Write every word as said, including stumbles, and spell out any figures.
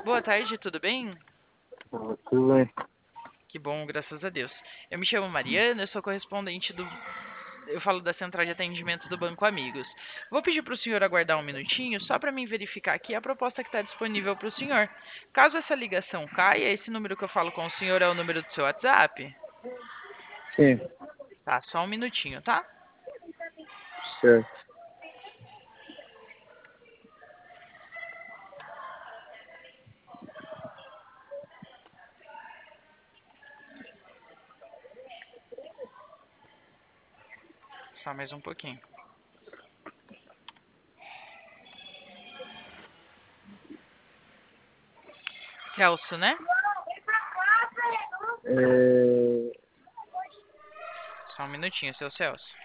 Boa tarde, tudo bem? Ah, tudo bem. Que bom, graças a Deus. Eu me chamo Mariana, eu sou correspondente do. Eu falo da central de atendimento do Banco Amigos. Vou pedir para o senhor aguardar um minutinho, só para mim verificar aqui a proposta que está disponível para o senhor. Caso essa ligação caia, esse número que eu falo com o senhor é o número do seu WhatsApp? Sim, Tá, só um minutinho, tá? certo. Só mais um pouquinho. Celso, né? É, Só um minutinho, seu Celso.